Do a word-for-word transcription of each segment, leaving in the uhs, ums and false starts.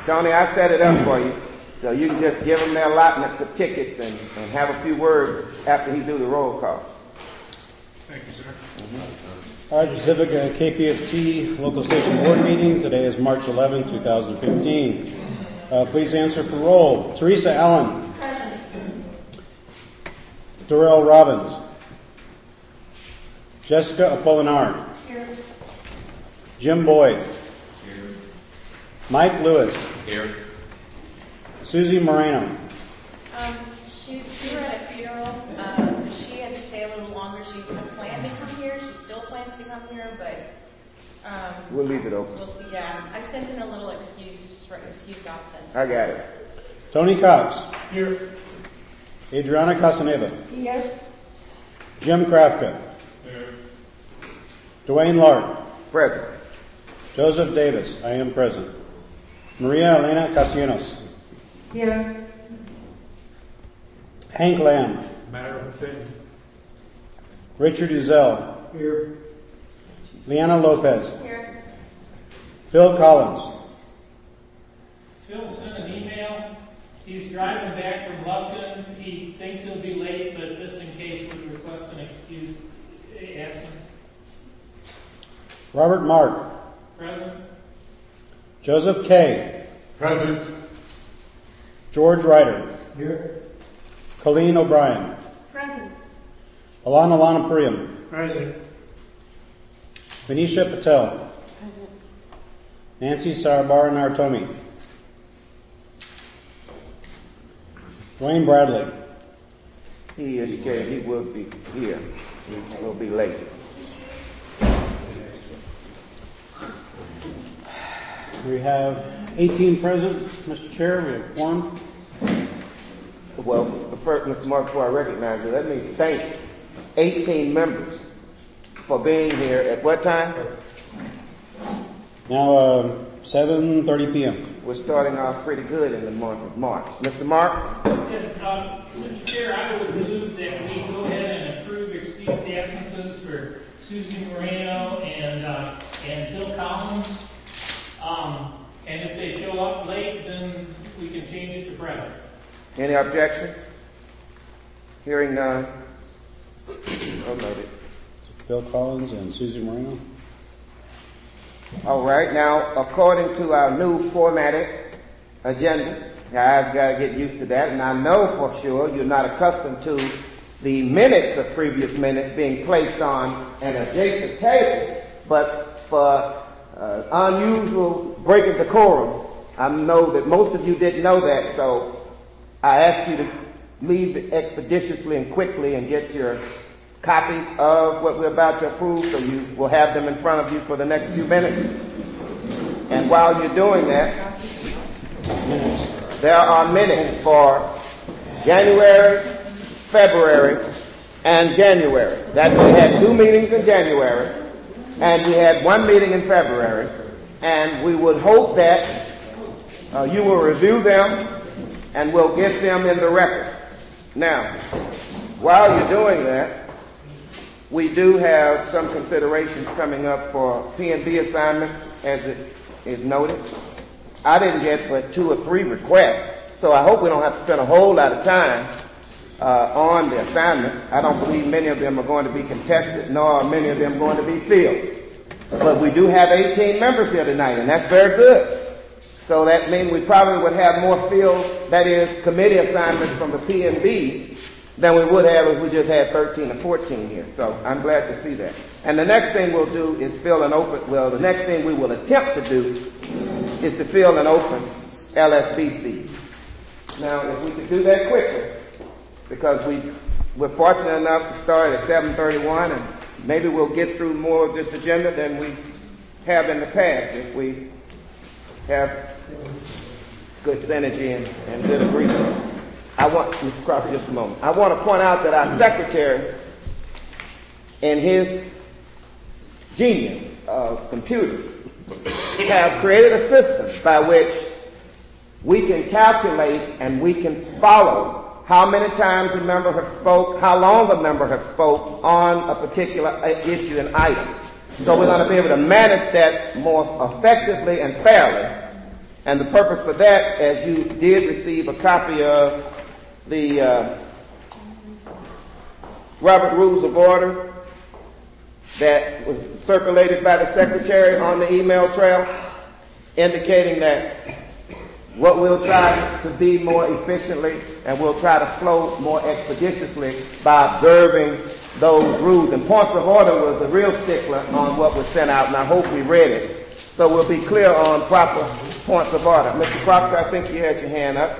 Tony, I set it up for you, so you can just give them their allotments of tickets and, and have a few words after he do the roll call. Thank you, sir. Mm-hmm. All right, Pacifica K P F T Local Station Board Meeting. Today is March eleventh, twenty fifteen. Uh, please answer for roll. Teresa Allen. Present. Darrell Robbins. Jessica Apolinar. Here. Jim Boyd. Here. Mike Lewis. Here. Susie Moreno. Um, she's here at a funeral, uh, so she had to stay a little longer. She had planned to come here. She still plans to come here, but um, We'll leave it open. we'll see. Yeah, I sent in a little excuse for excused absence. I got it. Tony Cox. Here. Adriana Casaneva. Here. Jim Krafka. Here. Dwayne Lark. Present. Joseph Davis. I am present. Maria Elena Castellanos. Here. Hank Lamb. Matter of opinion. Richard Uzel. Here. Liana Lopez. Here. Phil Collins. Phil sent an email. He's driving back from Lufkin. He thinks he'll be late, but just in case, would request an excused absence. Robert Mark. Present. Joseph Kay. Present. George Ryder. Here. Colleen O'Brien. Present. Alana Lanapuriam. Present. Venetia Patel. Present. Nancy Sarabar Nartomi. Dwayne Bradley. He indicated he will be here. He will be late. We have eighteen present, Mister Chair. We have quorum. Well, first, Mister Mark, before I recognize you, let me thank eighteen members for being here at what time? Now, uh, seven thirty p.m. We're starting off pretty good in the month of March. Mister Mark? Yes, uh, Mister Chair, I would move that we go ahead and approve excused absences for Susie Moreno and uh, and Phil Collins. Um, and if they show up late, then we can change it to present. Any objections? Hearing none. Oh, noted. Phil Collins and Susie Moreno. All right, now, according to our new formatted agenda, guys got to get used to that, and I know for sure you're not accustomed to the minutes of previous minutes being placed on an adjacent table, but for uh, unusual breaking decorum, I know that most of you didn't know that, so I ask you to leave expeditiously and quickly and get your copies of what we're about to approve, so you will have them in front of you for the next few minutes. And while you're doing that, there are minutes for January, February, and January. That we had two meetings in January, and we had one meeting in February, and we would hope that uh, you will review them and we'll get them in the record. Now, while you're doing that, we do have some considerations coming up for P and B assignments, as it is noted. I didn't get but two or three requests, so I hope we don't have to spend a whole lot of time uh, on the assignments. I don't believe many of them are going to be contested, nor are many of them going to be filled. But we do have eighteen members here tonight, and that's very good. So that means we probably would have more filled, that is, committee assignments from the P and B than we would have if we just had thirteen or fourteen here. So I'm glad to see that. And the next thing we'll do is fill an open, well, the next thing we will attempt to do is to fill an open L S B C. Now, if we could do that quickly, because we, we're fortunate enough to start at seven thirty-one, and maybe we'll get through more of this agenda than we have in the past if we have good synergy and, and good agreement. I want, Mister Crawford, just a moment. I want to point out that our secretary, in his genius of computers, have created a system by which we can calculate and we can follow how many times a member has spoke, how long a member has spoke on a particular issue and item. So we're going to be able to manage that more effectively and fairly And the purpose for that, as you did receive a copy of the uh, Robert Rules of Order that was circulated by the Secretary on the email trail, indicating that what we'll try to be more efficiently and we'll try to flow more expeditiously by observing those rules. And points of order was a real stickler on what was sent out, and I hope we read it. So we'll be clear on proper points of order. Mister Proctor, I think you had your hand up.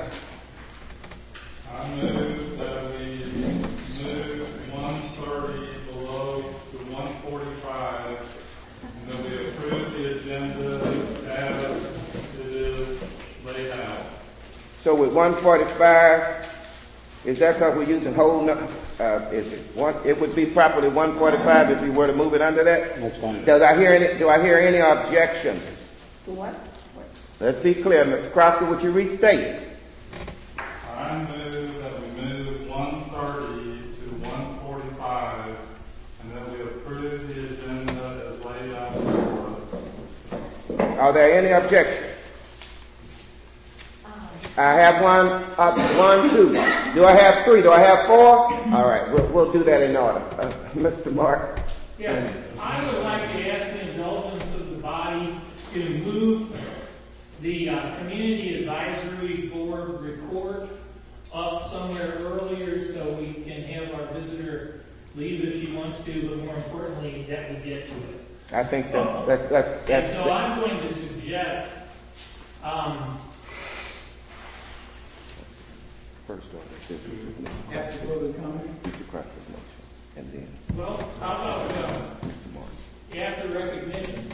I move that we move one thirty below to one forty-five, and that we approve the agenda as it is laid out. So with one forty-five, is that because we're using whole, nu- uh, is it one, it would be properly one forty-five if you were to move it under that? That's fine. Does I hear any, do I hear any objections? To what? Let's be clear. Mister Crocker, would you restate? I move that we move one thirty to one forty-five, and that we approve the agenda as laid out before us. Are there any objections? I have one, up, one, two. Do I have three? Do I have four? All right, we'll, we'll do that in order. Uh, Mister Mark? Yes, I would like to ask the indulgence of the body to move the uh, Community Advisory Board report up somewhere earlier so we can have our visitor leave if she wants to, but more importantly, that we get to it. I think that's, that's, that's, And that's so I'm going to suggest, um, first order of business, isn't it? After closing comment? Mister Crocker's motion, and then well, how about uh, Mister Mark. after recognition?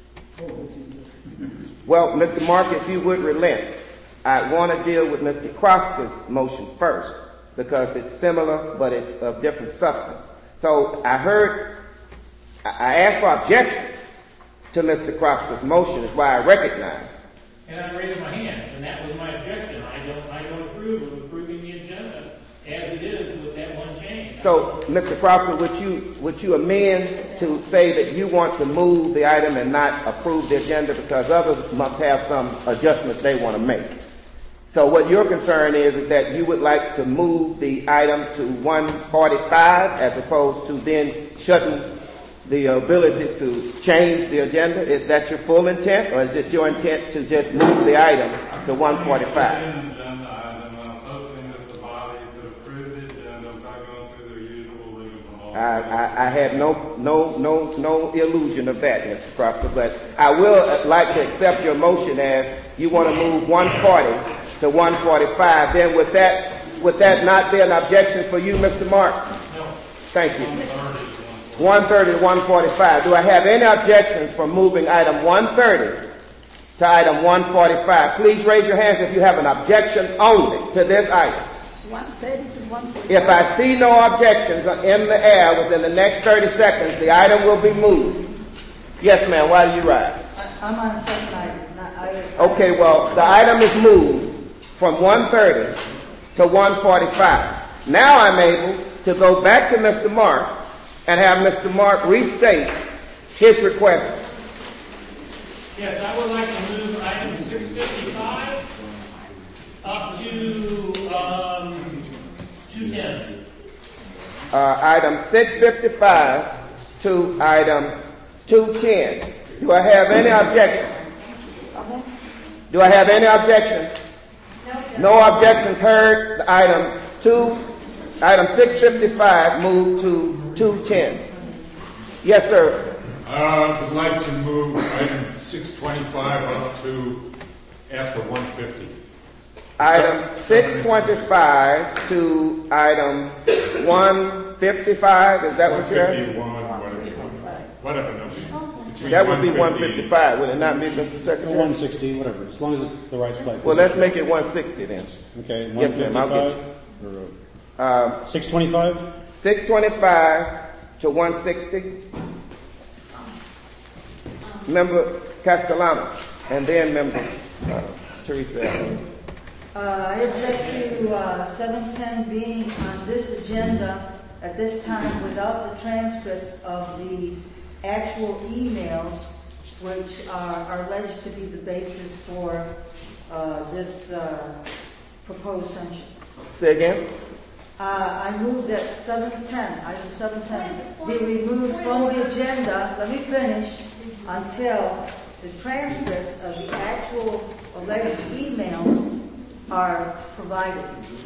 Well, Mister Mark, if you would relent, I want to deal with Mister Crocker's motion first because it's similar, but it's of different substance. So I heard, I asked for objection to Mister Crocker's motion, is why I recognize. And I raised my hand, and that was my objection. I don't, I don't approve of approving the agenda as it is with that one change. So, Mister Crocker, would you would you amend to say that you want to move the item and not approve the agenda because others must have some adjustments they want to make? So what your concern is is that you would like to move the item to one forty-five as opposed to then shutting the ability to change the agenda? Is that your full intent, or is it your intent to just move the item to one forty-five? An agenda item. I was hoping that the body could approve the agenda without going through their usual rigmarole. I, I, I had no no no no illusion of that, Mister Proctor, but I will like to accept your motion as you want to move one forty to one forty-five. Then would that would that not be an objection for you, Mister Mark? No. Thank you. one thirty to one forty-five. Do I have any objections for moving item one thirty to item one forty-five? Please raise your hands if you have an objection only to this item. one thirty to one forty-five. If I see no objections in the air within the next thirty seconds, the item will be moved. Yes, ma'am. Why do you rise? I'm on a second item. Not- I- Okay, well, the item is moved from one thirty to one forty-five. Now I'm able to go back to Mister Mark and have Mister Mark restate his request. Yes, I would like to move item six fifty-five up to, um, two ten. Uh, item six fifty-five to item two ten. Do I have any objections? Do I have any objections? No objections heard. Item two, item six fifty-five moved to two ten. Yes, sir. Uh, would like to move item six twenty-five up to after one fifty. Item six twenty-five to item one fifty-five. Is that what you're asking? fifty-one, whatever, whatever number. Between That would be one fifty fifty-five, would it not be, Mister Secretary? one sixty, whatever, as long as it's the right place. Well, let's make it one sixty then. Okay, Yes, ma'am, I'll get one fifty-five? Uh, six twenty-five? six twenty-five to one sixty. Member Castellanos, and then Member uh, Teresa. Uh, I object to uh, seven ten being on this agenda at this time without the transcripts of the actual emails which are, are alleged to be the basis for uh, this uh, proposed sanction. Say again? Uh, I move that seven ten, item seven ten, be removed from the agenda, let me finish, until the transcripts of the actual alleged emails are provided,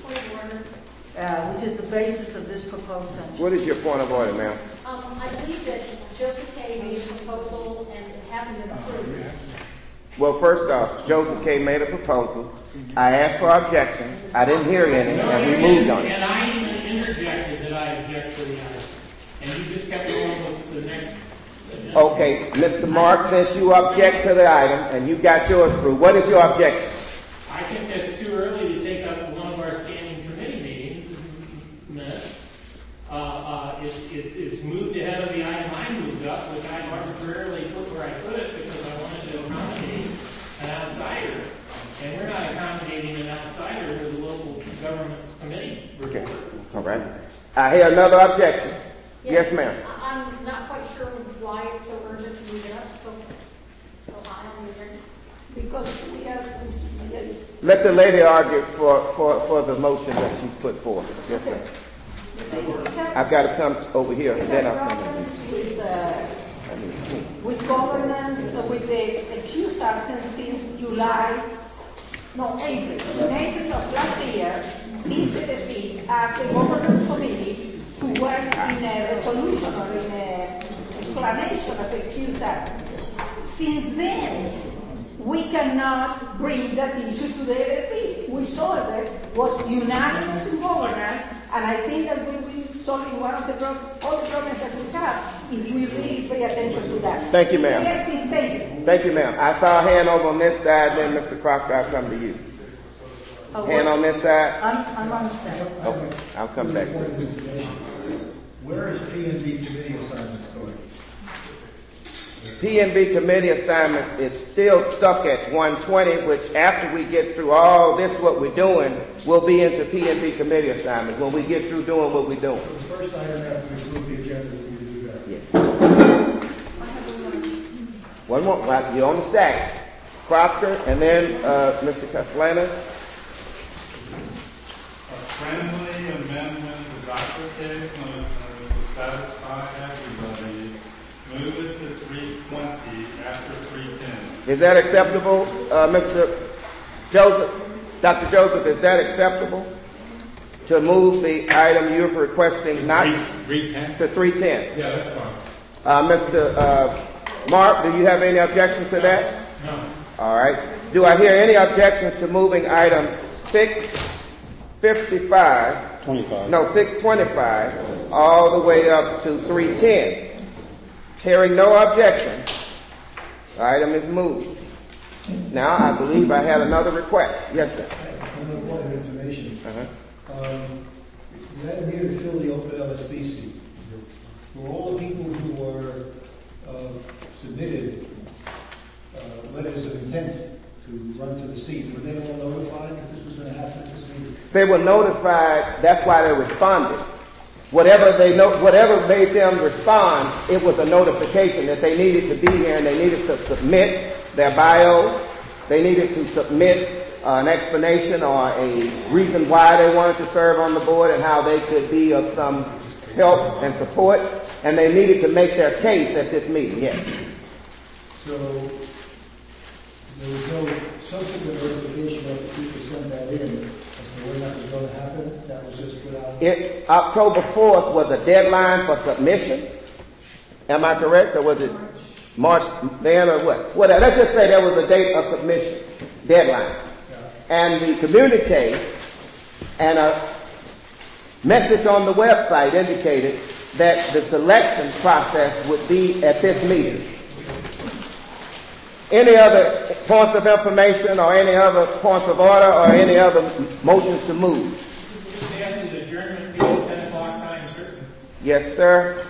uh, which is the basis of this proposed sanction. What is your point of order, ma'am? Um, I believe that Joseph K. made a proposal and it hasn't been approved. Well, first off, Joseph K. made a proposal. I asked for objections. I didn't hear any, and we moved on it. And I even interjected that I object to the item. And you just kept going with the next agenda. Okay, Mister Mark, since you object to the item and you got yours through, what is your objection? I think that's too early to take up one of our standing committee meetings minutes. Uh, uh, it, it, it's moved ahead of the item I moved up, which I arbitrarily put where I put it because I wanted to accommodate an outsider. And we're not accommodating an outsider to the local government's committee report. Okay, all right. I hear another objection. Yes, ma'am. I- I'm not quite sure why it's so urgent to move it up so, so high on the agenda. Because we have some, Let the lady argue for, for, for the motion that she put forward. Yes, sir. I've got to come over here, and then I'll come in. problems with, uh, with governance, uh, with the accused absence since July, no, April. In April of last year, this city asked the governance committee to work in a resolution or in a explanation of the accused absence. Since then, we cannot bring that issue to the L S P. We saw this was unanimous in governance, and I think that we will solve one of the pro- all the problems that we have if we really pay attention to that. Thank you, ma'am. Yes, insane. Thank you, ma'am. I saw a hand over on this side, then Mister Crocker, I'll come to you. Uh, Hand what- on this side? I'm, I'm on stand. Okay, I'll come back. Where is P and B committee assignments going? P and B committee assignments is still stuck at one twenty, which after we get through all this, what we're doing, we'll be into P and B committee assignments when we get through doing what we're doing. So the first item after we approve the agenda, we can do that. Yeah. One more, well, you're on the stack. Crocker, and then uh, Mister Castellanos. A friendly amendment to Doctor K's motion to satisfy everybody. Move it to three twenty after three ten. Is that acceptable, uh, Mister Joseph? Doctor Joseph, is that acceptable? To move the item you're requesting not three ten? to three ten? Yeah, that's fine. Uh, Mister Uh, Mark, do you have any objections to that? No. All right. Do I hear any objections to moving item six fifty-five, twenty-five. no, six twenty-five, all the way up to three ten? Hearing no objections, the item is moved. Now, I believe I had another request. Yes, sir. Another point of information. Uh-huh. Um, you had here to fill the open L S B seat. For all the people who were uh, submitted uh, letters of intent to run to the seat, were they all notified that this was going to happen at this meeting? They were notified. That's why they responded. Whatever they know, whatever made them respond, it was a notification that they needed to be here and they needed to submit their bios. They needed to submit uh, an explanation or a reason why they wanted to serve on the board and how they could be of some help and support. And they needed to make their case at this meeting. Yes. So there was no subsequent notification that the people sent that in as to when that was going to happen. That was just put out. It, October fourth was a deadline for submission. Am I correct, or was it March then, or what? Well, let's just say there was a date of submission deadline, and the communique and a message on the website indicated that the selection process would be at this meeting. Any other points of information or any other points of order or any other motions to move? Just ask the adjournment be at ten o'clock time certain. Yes, sir.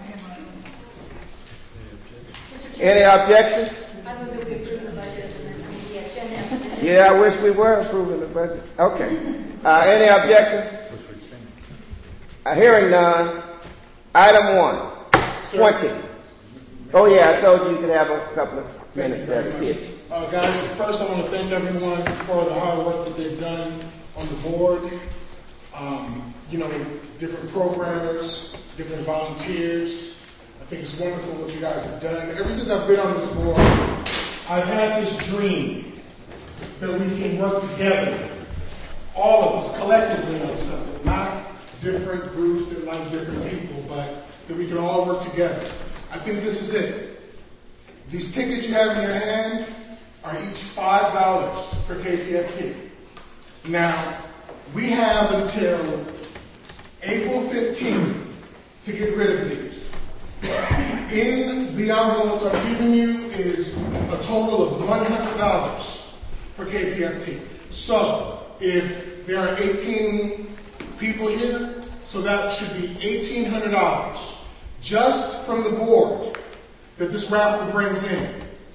Mister Chair, Any objections? I move that we approve the budget as amended, I mean, the agenda as amended. Yeah, I wish we were approving the budget. Okay. Uh, any objections? Uh, hearing none. Item one, twenty. Oh yeah, I told you you could have a couple of minutes that are kids. Uh, guys, first I want to thank everyone for the hard work that they've done on the board. Um, you know, different programmers, different volunteers. I think it's wonderful what you guys have done. Ever since I've been on this board, I've had this dream that we can work together, all of us collectively on something, not different groups that like different people, but that we can all work together. I think this is it. These tickets you have in your hand are each five dollars for K P F T. Now, we have until April fifteenth to get rid of these. In the envelopes I'm giving you is a total of one hundred dollars for K P F T. So, if there are eighteen people here, so that should be eighteen hundred dollars just from the board that this raffle brings in.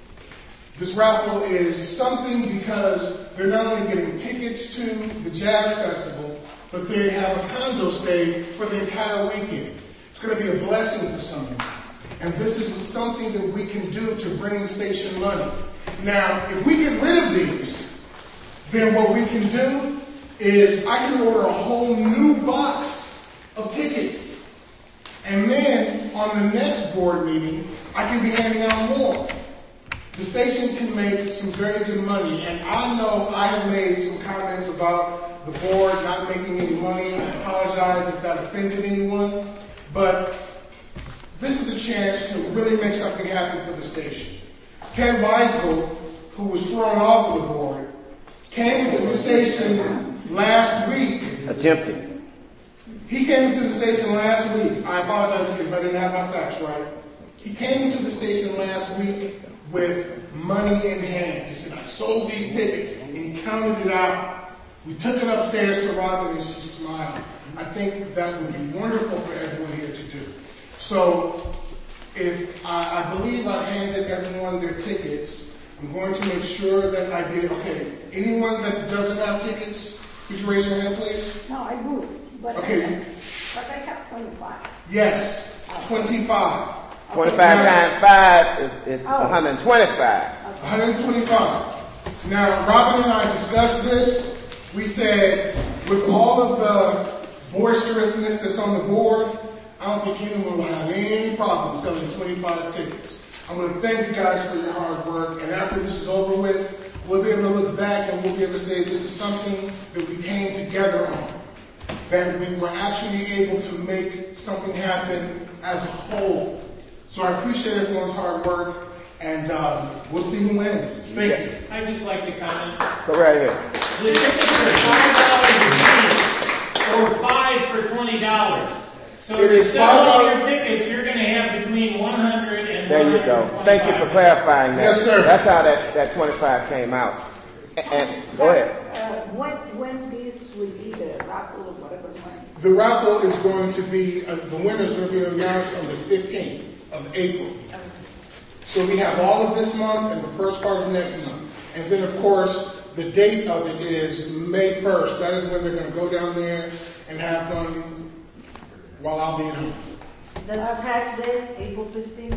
This raffle is something because they're not only getting tickets to the Jazz Festival, but they have a condo stay for the entire weekend. It's going to be a blessing for someone. And this is something that we can do to bring the station money. Now, if we get rid of these, then what we can do is I can order a whole new box of tickets. And then on the next board meeting, I can be handing out more. The station can make some very good money. And I know I have made some comments about the board not making any money. I apologize if that offended anyone. But this is a chance to really make something happen for the station. Ted Weisel, who was thrown off of the board, came into the station last week. Attempted. He came into the station last week. I apologize if I didn't have my facts right. He came into the station last week with money in hand. He said, I sold these tickets, and he counted it out. We took it upstairs to Robin, and she smiled. I think that would be wonderful for everyone here to do. So, if I, I believe I handed everyone their tickets, I'm going to make sure that I did. Okay, anyone that doesn't have tickets, could you raise your hand, please? No, I would. But okay. I, but I have twenty-five. Yes, twenty-five. twenty-five times five is, is oh. one hundred twenty-five. Okay. one hundred twenty-five. Now, Robin and I discussed this. We said, with all of the boisterousness that's on the board, I don't think anyone will have any problem selling twenty-five tickets. I want to thank you guys for your hard work. And after this is over with, we'll be able to look back and we'll be able to say this is something that we came together on. That we were actually able to make something happen as a whole. So I appreciate everyone's hard work, and um, we'll see who wins. Thank you. I'd just like to comment. Go right ahead. The tickets are five dollars a piece, or five for twenty dollars. So it if you is sell all your tickets, you're going to have between one hundred and there you go. Thank you for clarifying that. Yes, sir. That's how that, that twenty-five came out. And, and go ahead. Uh, when when this will be the raffle or whatever one? The raffle is going to be, uh, the winner is going to be announced on the fifteenth of April. So we have all of this month and the first part of next month. And then, of course, the date of it is May first. That is when they're going to go down there and have fun while I'll be at home. That's tax day, April fifteenth?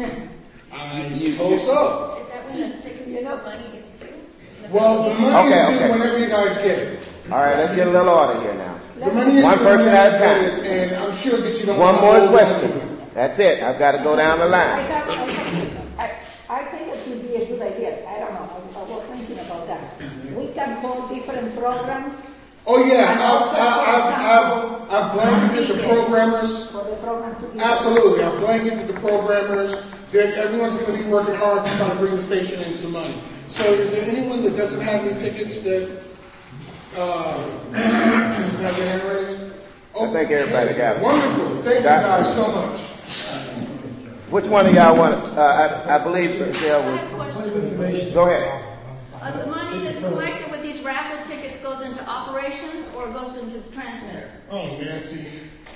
I suppose so. Is that when the tickets you know, money is due? Well, the money okay, is due okay. whenever you guys get it. All right, let's get a little order here now. The money is one person at a time. And I'm sure that you don't One want more question. That's it. I've got to go down the line. I, have, I, have, I, I think it would be a good idea. I don't know. I, I was thinking about that. We can hold different programs. Oh yeah, I've, I've, I've, I've blanketed the programmers. For the program to be Absolutely, I've blanketed the programmers. That everyone's going to be working hard to try to bring the station in some money. So, is there anyone that doesn't have any tickets that uh, doesn't have their hand raised? Oh, I think everybody got it. Wonderful. Thank you guys so much. Which one of y'all want? Uh, I, I believe Michelle was. Go ahead. Uh, the money that's collected with these raffle tickets goes into operations or goes into the transmitter? Oh, Nancy,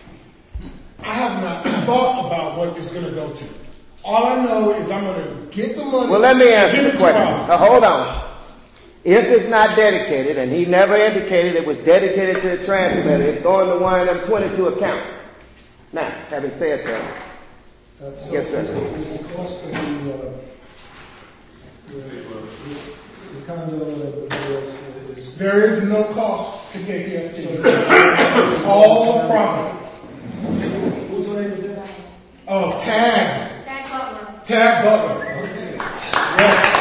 I have not thought about what it's going to go to. All I know is I'm going to get the money. Well, let me answer the question. Now, hold on. If it's not dedicated, and he never indicated it was dedicated to the transmitter, it's going to one of them twenty-two accounts. Now, having said that, Uh, so yes, sir. Is, is the cost of the, uh, The condo is. There is no cost to K P F T. It's all profit. Who's going to do that? Oh, Tag. Tag Butler. Tag Butler. Yes.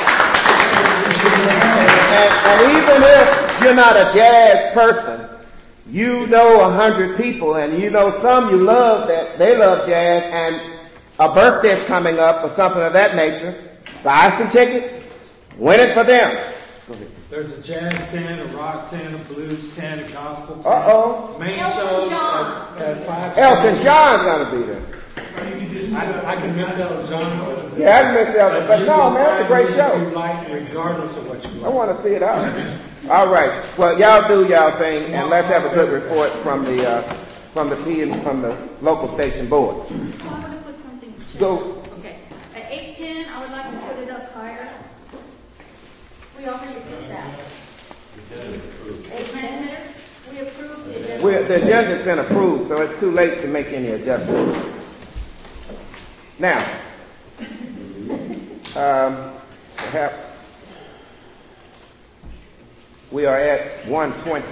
And, and even if you're not a jazz person, you know a hundred people, and you know some you love that they love jazz, and a birthday's coming up or something of that nature. Buy some tickets, win it for them. There's a jazz tent, a rock tent, a blues tent, a gospel tent. Uh-oh. Main Elton shows John. at, at five. Elton John's gonna be there. I, I can miss Elton John. Yeah, I miss Elton, but no, man, it's a great show. You like, regardless of what you like. I want to see it out. All right. Well, y'all do y'all thing, and let's have a good report from the uh, from the P and from the local station board. I want to put something. Go. Okay. At eight ten, I would like to put it up higher. We already approved that. Eight transmitter. We approved the agenda. We're, the agenda's been approved, so it's too late to make any adjustments. Now, um, perhaps we are at one twenty,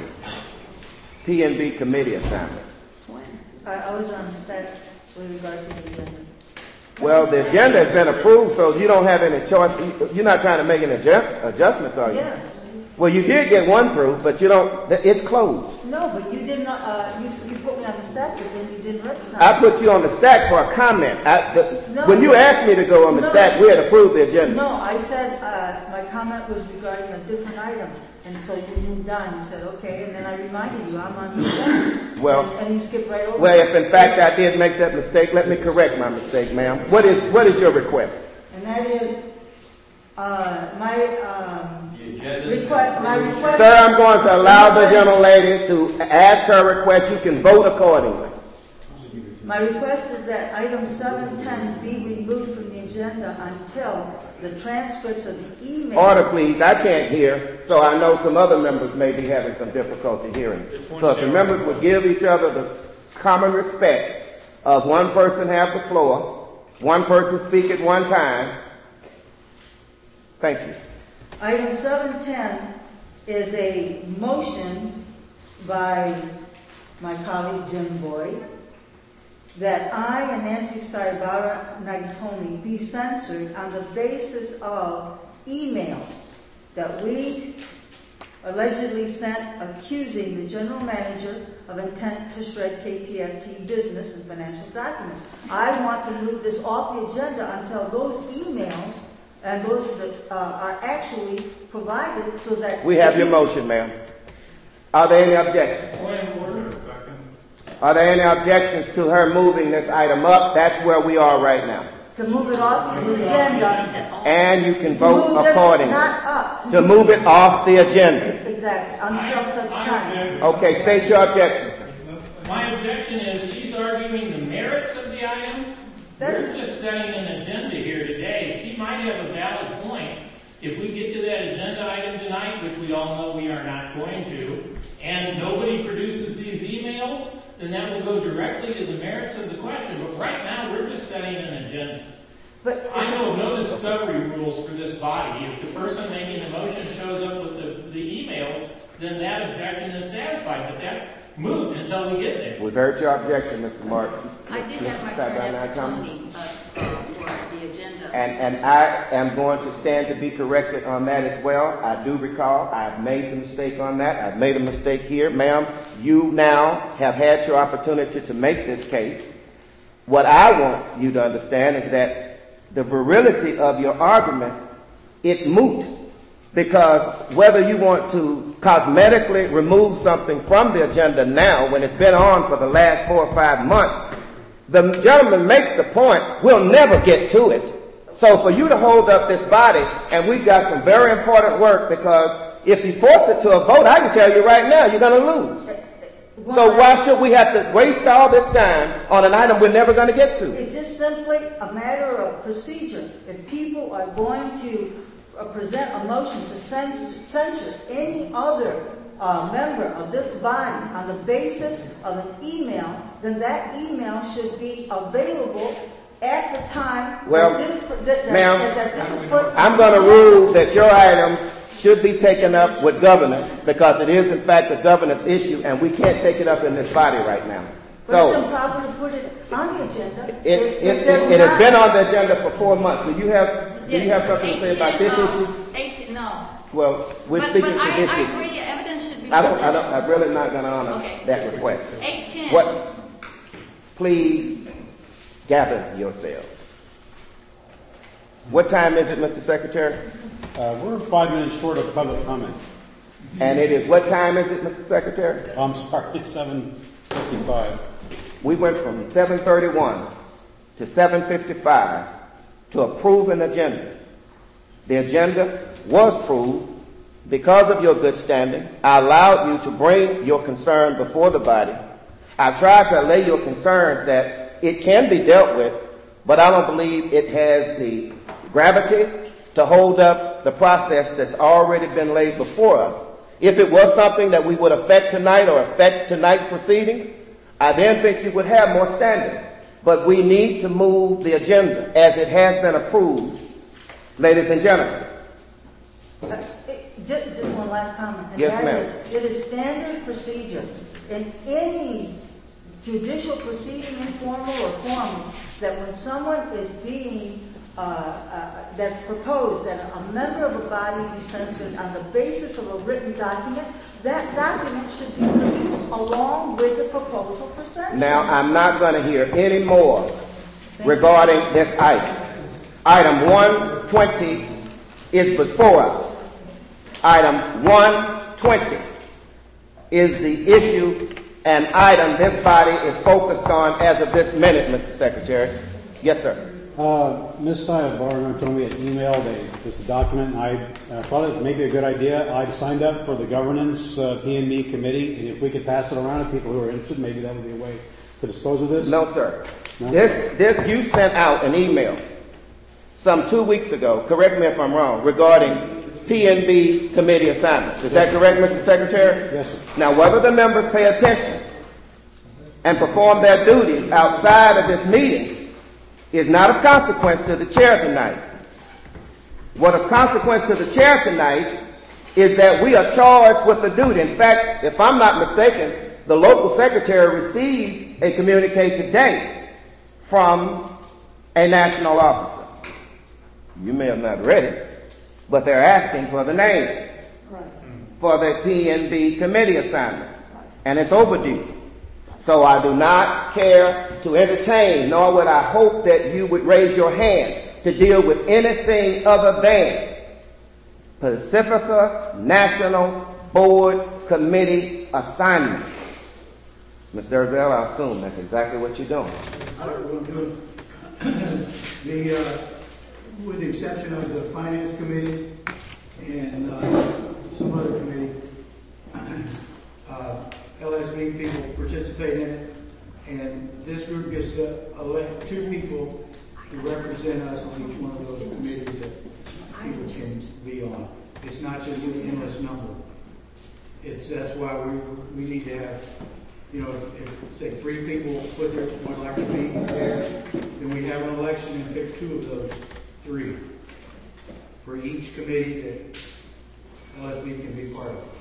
P and B committee assignments. I, I was on staff with regard to the agenda. Well, the agenda has been approved, so you don't have any choice. You're not trying to make any adjust, adjustments, are you? Yes. Well, you did get one through, but you don't, it's closed. No, but you did not, uh, you, you put me on the staff, but then you didn't recognize I put you on the stack for a comment. I, the, No. when you asked me to go on the No. stack, we had approved the agenda. No, I said, uh, my comment was regarding a different item. And so you moved on. You said, okay. And then I reminded you, I'm on the staff. Well, and, and you skipped right over Well, it. if in fact I did make that mistake, let me correct my mistake, ma'am. What is what is your request? And that is, uh, my, um, request, my request. Sir, I'm going to allow the gentle lady to ask her request. You can vote accordingly. My request is that item seven ten be removed from the agenda until the transcripts of the email. Order, please. I can't hear, so I know some other members may be having some difficulty hearing. So if the members would give each other the common respect of one person have the floor, one person speak at one time. Thank you. Item seven ten is a motion by my colleague Jim Boyd that I and Nancy Saibara Nagitomi be censored on the basis of emails that we allegedly sent accusing the general manager of intent to shred K P F T business and financial documents. I want to move this off the agenda until those emails and those that uh, are actually provided so that... We have your motion, ma'am. Are there any objections? Point of order. Are there any objections to her moving this item up? That's where we are right now. To move it off this agenda. And you can To vote move this accordingly. not up. To move it off the agenda. Exactly, until such time. Okay, state your objection. My objection is she's arguing the merits of the item. We're just setting an agenda here today. She might have a valid point. If we get to that agenda item tonight, which we all know we are not going to, and nobody produces these emails, then that will go directly to the merits of the question. But right now, we're just setting an agenda. But I know of no discovery rules for this body. If the person making the motion shows up with the, the emails, then that objection is satisfied. But that's moved until we get there. We've heard your objection, Mister Martin. I did have my friend opportunity uh, for the agenda. And, and I am going to stand to be corrected on that as well. I do recall I've made the mistake on that. I've made a mistake here. Ma'am, you now have had your opportunity to make this case. What I want you to understand is that the virility of your argument, it's moot. Because whether you want to cosmetically remove something from the agenda now when it's been on for the last four or five months, the gentleman makes the point, we'll never get to it. So for you to hold up this body, and we've got some very important work, because if you force it to a vote, I can tell you right now, you're going to lose. So why should we have to waste all this time on an item we're never going to get to? It's just simply a matter of procedure. If people are going to uh, present a motion to censure any other uh, member of this body on the basis of an email, then that email should be available at the time Well, that this, that, that, ma'am, that this is put. I'm going to rule that your item should be taken up with governance because it is in fact a governance issue and we can't take it up in this body right now. But So it's improper to put it on the agenda. it, if- it, if it, there's it has not- been on the agenda for four months. Do you have do you have something to say about this eighteen, issue? um, eighteen, no. Well, we're But, speaking but to I, this I issue. agree, evidence should be I don't, I presented. don't, I'm really not going to honor Okay. that request. Eight ten. What? Please gather yourselves. What time is it, Mister Secretary? Uh, we're five minutes short of public comment. And it is, what time is it, Mister Secretary? I'm sorry, seven fifty-five. We went from seven thirty-one to seven fifty-five to approve an agenda. The agenda was approved because of your good standing. I allowed you to bring your concern before the body. I tried to allay your concerns that it can be dealt with, but I don't believe it has the gravity to hold up the process that's already been laid before us. If it was something that we would affect tonight or affect tonight's proceedings, I then think you would have more standing. But we need to move the agenda as it has been approved, ladies and gentlemen. Uh, it- ju- Just one last comment. and Yes, that ma'am. is, it is standard procedure in any judicial proceeding, informal or formal, that when someone is being, uh, uh, that's proposed that a member of a body be censored on the basis of a written document, that document should be released along with the proposal for censure. Now, I'm not going to hear any more regarding this item. Item one twenty is before us. Item one twenty is the issue and item this body is focused on as of this minute, Mister Secretary. Yes, sir. Uh, Miz Sayed-Barner told me an email, they, just a document, and I uh, thought it may be a good idea. I signed up for the governance uh, P and B committee, and if we could pass it around to people who are interested, maybe that would be a way to dispose of this. No, sir. No? This, this, you sent out an email some two weeks ago, correct me if I'm wrong, regarding P and B committee assignments. Is that correct, Mister Secretary? Yes, sir. Now, whether the members pay attention and perform their duties outside of this meeting is not of consequence to the chair tonight. What of consequence to the chair tonight is that we are charged with the duty. In fact, if I'm not mistaken, the local secretary received a communique today from a national officer. You may have not read it, but they're asking for the names for the P and B committee assignments, and it's overdue. So I do not care to entertain, nor would I hope that you would raise your hand to deal with anything other than Pacifica National Board Committee assignments. Miz Derzell, I assume that's exactly what you're doing. I will do the, uh, with the exception of the Finance Committee and uh, some other committee, uh, L S B people participate in it, and this group gets to elect two people to represent us on each one of those committees that people can be on. It's not just an endless number. It's, that's why we, we need to have, you know, if, if say three people put their, would like to be there, then we have an election and pick two of those three for each committee that L S B can be part of.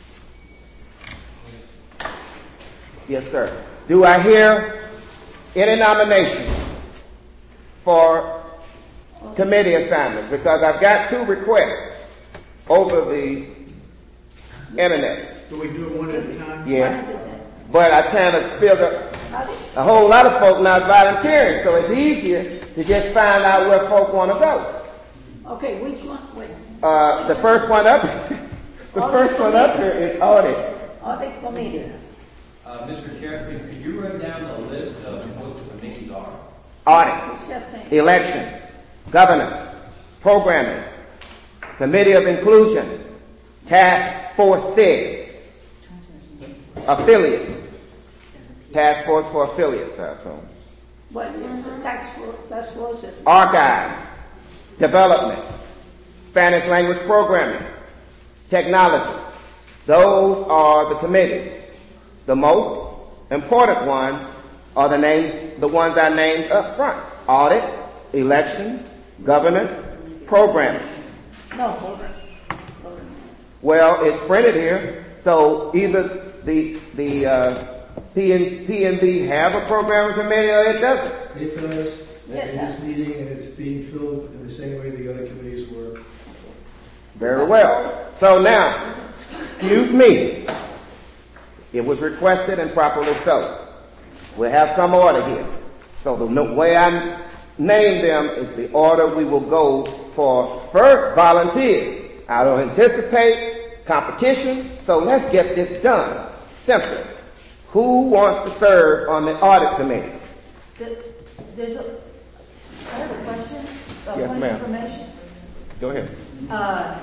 Yes, sir. Do I hear any nominations for committee assignments? Because I've got two requests over the internet. Do we do it one at a time? Yes. But I kind of feel that a whole lot of folk not volunteering, so it's easier to just find out where folk want to go. Okay, which one? Wait. Uh, the first one up, the first one up here is audit. Audit committee. Uh, Mister Chair, could, could you run down the list of what the committees are? Audit, Just saying. elections, governance, programming, committee of inclusion, task force six, affiliates, task force for affiliates, I assume, What is the tax force, tax forces? archives, development, Spanish language programming, technology. Those are the committees. The most important ones are the names, the ones I named up front. audit, elections, governance, programming. No, programs. Well, it's printed here, so either the the uh, P N B have a programming committee or it doesn't. It does, in this meeting, and it's being filled in the same way the other committees were. Very well. So now, excuse me, it was requested and properly so. We'll have some order here. So the no- way I name them is the order we will go for first volunteers. I don't anticipate competition, so let's get this done. Simple. Who wants to serve on the audit committee? There's a, I have a question. Uh, Yes, point ma'am. of information. Go ahead. Uh,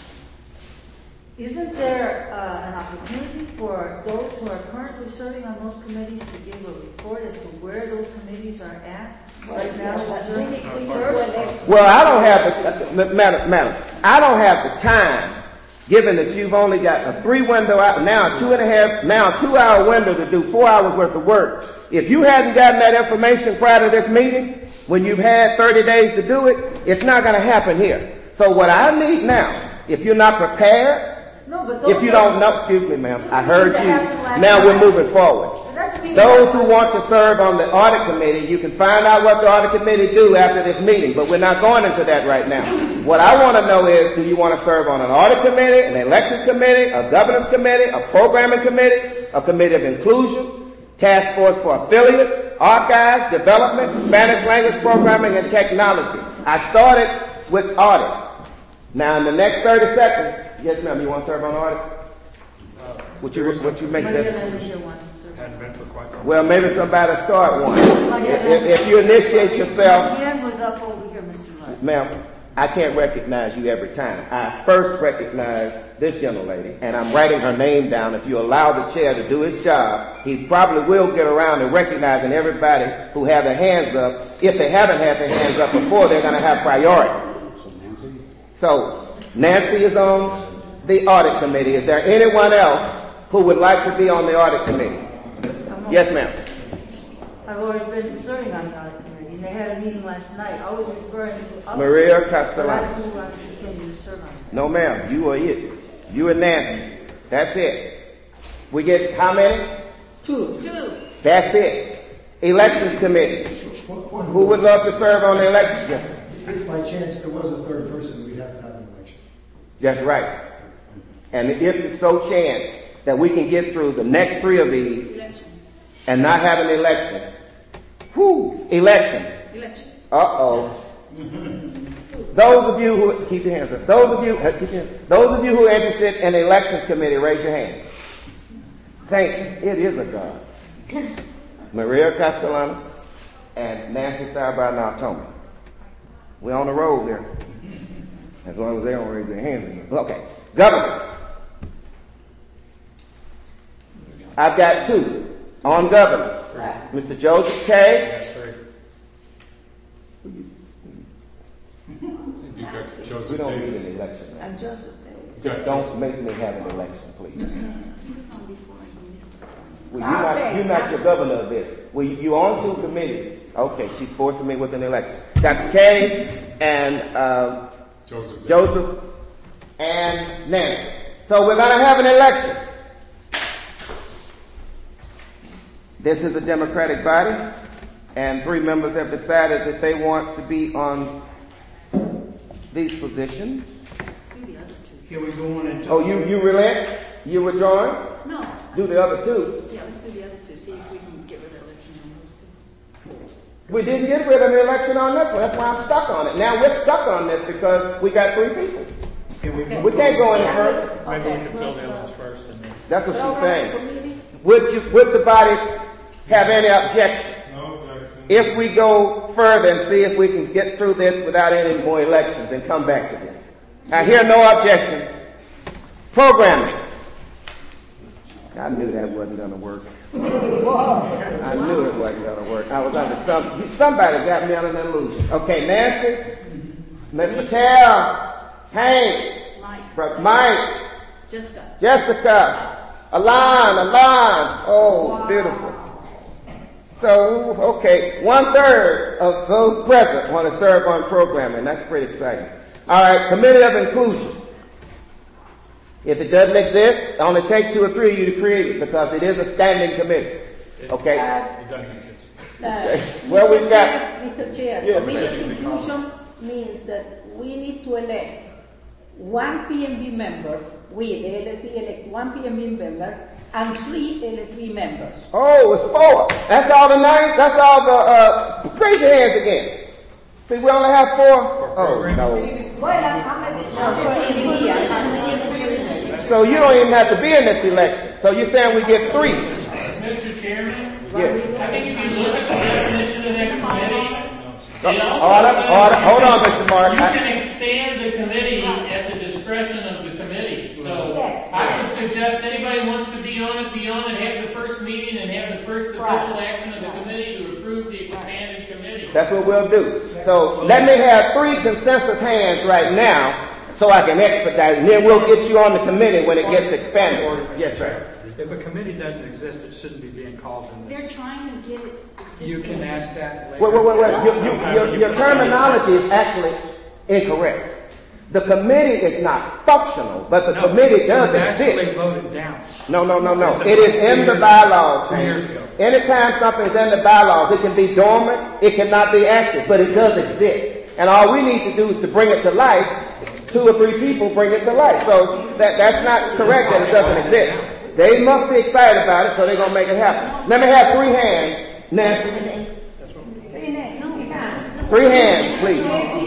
isn't there uh, an opportunity for those who are currently serving on those committees to give a report as to where those committees are at right now? during the first? Well, I don't have the, uh, madam, madam, I don't have the time, given that you've only got a three window out, now a two and a half, now a two hour window to do four hours worth of work. If you hadn't gotten that information prior to this meeting, when you've had thirty days to do it, it's not going to happen here. So what I need now, if you're not prepared, No, but those if you are- don't know, excuse me, ma'am, I heard that happened you. last Now we're night. moving forward. That's meeting Those last who night. want to serve on the audit committee, you can find out what the audit committee do after this meeting, but we're not going into that right now. What I want to know is, do you want to serve on an audit committee, an elections committee, a governance committee, a programming committee, a committee of inclusion, task force for affiliates, archives, development, Spanish language programming, and technology? I started with audit. Now in the next thirty seconds, yes ma'am, you want to serve on audit? What you, what you make Maria that? Manager wants to serve. Hadn't been for quite some Well, maybe somebody start one. If, if, if you initiate yourself, My hand was up over here, Mister Wright. ma'am, I can't recognize you every time. I first recognize this young lady, and I'm writing her name down. If you allow the chair to do his job, he probably will get around to recognizing everybody who have their hands up. If they haven't had their hands up before, they're going to have priority. So, Nancy is on the audit committee. Is there anyone else who would like to be on the audit committee? Yes, ma'am. I've already been serving on the audit committee, and they had a meeting last night. I was referring to other Maria people, Castellanos. but I do want to continue to serve on it. No, ma'am. You are it. You and Nancy. That's it. We get how many? Two. Two. That's it. Elections committee. Who would love to serve on the elections? Yes, sir. If by chance there was a third person, we'd have to have an election. That's right. And if it's so chance that we can get through the next three of these and not have an election, whoo, elections. Election. Uh-oh. Those of you who, keep your hands up. Those of you, uh, keep your, those of you who are interested in the elections committee, raise your hands. Thank you. It is a God. Maria Castellanos and Nancy Sarabia-Naotomi. We're on the road here. As long as they don't raise their hands. Okay. Governance. I've got two on governance. Mister Joseph K. You got Joseph We don't need Davis. an election. I'm Joseph. Just don't make me have an election, please. He was on before and he missed it. Well, you're not, you're not your governor of this. Well, you're on two committees. Okay, she's forcing me with an election. Doctor K and uh, Joseph. Joseph and Nancy. So we're going to have an election. This is a Democratic body, and three members have decided that they want to be on these positions. Do the other two. Can we go on and? Oh, you, you relent? You withdrawing? No. Do the other two. Yeah, let's do the other two. See if we can get rid of election on those two. We didn't get rid of the election on this one. That's why I'm stuck on it. Now we're stuck on this because we got three people. Can we? We can't go any further. Maybe we can fill the others first and then. That's what she's saying. Would you, would the body have any objection No objection. if we go further and see if we can get through this without any more elections and come back to this? I hear no objections. Programming. I knew that wasn't going to work. I knew it wasn't going to work. I was under some, somebody got me under an illusion. Okay, Nancy, Miz Patel, Hank, Mike. Brother Mike, Jessica. Jessica, Alon, Alon. Oh, beautiful. So, okay, one-third of those present want to serve on programming. That's pretty exciting. All right, Committee of Inclusion. If it doesn't exist, it only take two or three of you to create it because it is a standing committee. Okay? It doesn't exist. Okay. Well, we've got... Mister Chair, Yes, committee ma'am. of inclusion means that we need to elect one P M B member, we, the L S B, elect one P M B member, and three L S B members. Oh, it's four. That's all the names? That's all the... Uh, raise your hands again. See, we only have four? Oh, no. Well, I'm a So you don't even have to be in this election. So you're saying we get three? Mister Chairman? Yes. I think if you look at the definition of that committee, it also Order, says order. Hold on, Mister Mark. you can expand the committee at the discretion of the committee. So Yes. I would suggest anybody wants to be on it, be on it, have the first meeting and have the first official action of the committee to approve the expanded committee. That's what we'll do. So let me have three consensus hands right now so I can expedite it, and then we'll get you on the committee when it gets expanded. Yes, sir. If a committee doesn't exist, it shouldn't be being called in They're this. trying to get it. You can ask that later. Wait, wait, wait, wait. Your, your, your, your terminology is actually incorrect. The committee is not functional, but the No, committee does it was actually exist. voted down. No, no, no, no. It's It is in the two bylaws. Two years ago. Anytime something is in the bylaws, it can be dormant, it cannot be active, but it does exist. And all we need to do is to bring it to life. Two or three people bring it to life. So that, that's not correct that it doesn't exist. They must be excited about it, so they're going to make it happen. Let me have three hands. Nancy. Three hands, please.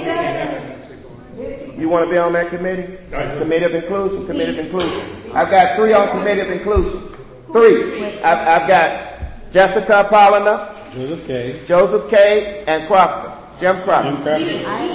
You want to be on that committee? Committee of Inclusion, Committee of Inclusion. I've got three on Committee of Inclusion. Three. I've, I've got Jessica Polliner, Joseph K. Joseph K. and Crofton. Jim Crofton. Jim Crafton.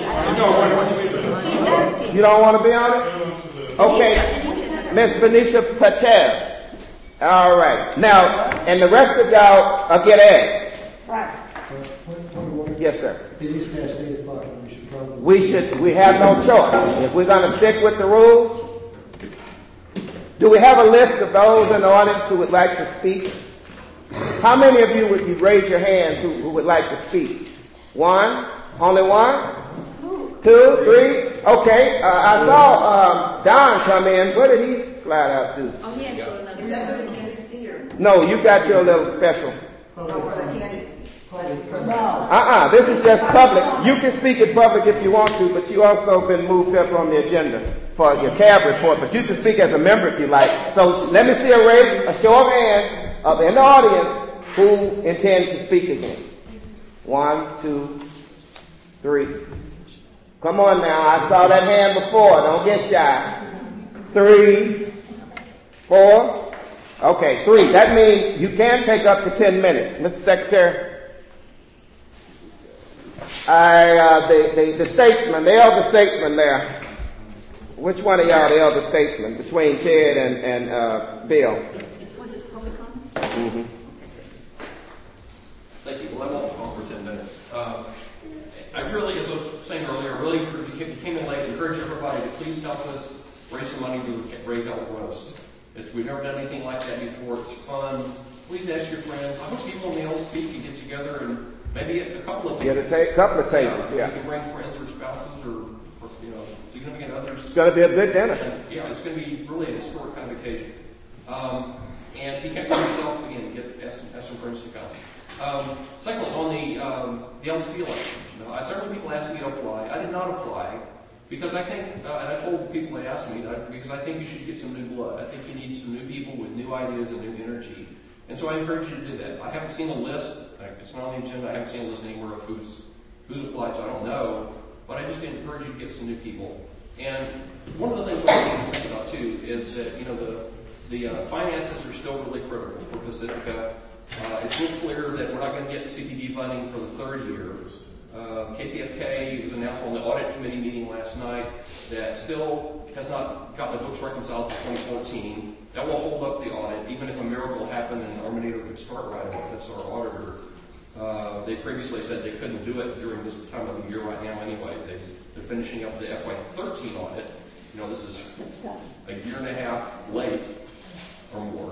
You don't want to be on it? Okay. Miss Venetia Patel. All right. Now, and the rest of y'all uh, get added. Right. Yes, sir. It is past eight o'clock, and we should probably... We should, we have no choice. If we're going to stick with the rules, do we have a list of those in the audience who would like to speak? How many of you would you raise your hands who, who would like to speak? One? Only one? Two? Three? Okay. Uh, I saw um, Don come in. Where did he slide out to? Oh, he had to go to another. Is that for the candidacy or? No, you got your little special. No, for the candidacy. Uh-uh, this is just public. You can speak in public if you want to, but you also been moved up on the agenda for your cab report, but you can speak as a member if you like. So let me see a raise, a show of hands up in the audience who intend to speak again. One, two, three. Come on now, I saw that hand before. Don't get shy. Three, four. Okay, three. That means you can take up to ten minutes. Mister Secretary. I, uh, the, the, the statesman, the elder statesman there. Which one of y'all the elder statesman between Ted and, and uh, Bill? Was it public comment? Mm-hmm. Thank you. Well, I won't talk for ten minutes. Uh, I really, as I was saying earlier, really encourage you, you came in late, encourage everybody to please help us raise some money to raise Elk Roast. It's, we've never done anything like that before. It's fun. Please ask your friends. I hope people in the L S B can get together and maybe a couple of tables. Get a ta- couple of tables, yeah. You can bring friends or spouses or, or you know, significant others. It's going to be a good dinner. And, yeah, it's going to be really a historic kind of occasion. Um, and if you can't go yourself, again, get ask, ask some friends to come. Um, secondly, on the um, the L S B election, you know, I, several people asked me to apply. I did not apply because I think, uh, and I told the people they asked me, that because I think you should get some new blood. I think you need some new people with new ideas and new energy. And so I encourage you to do that. I haven't seen a list. It's not on the agenda. I haven't seen a list anywhere of who's who's applied, so I don't know. But I just encourage you to get some new people. And one of the things I want to think about too is that you know the the uh, finances are still really critical for Pacifica. Uh, it's real clear that we're not going to get C P D funding for the third year. Uh, K P F K, it was announced on the audit committee meeting last night that still has not got the books reconciled for twenty fourteen. That will hold up the audit, even if a miracle happened and Arminator could start right away. That's our auditor. Uh, they previously said they couldn't do it during this time of the year right now anyway. They, they're finishing up the F Y thirteen audit. You know, this is a year and a half late or more.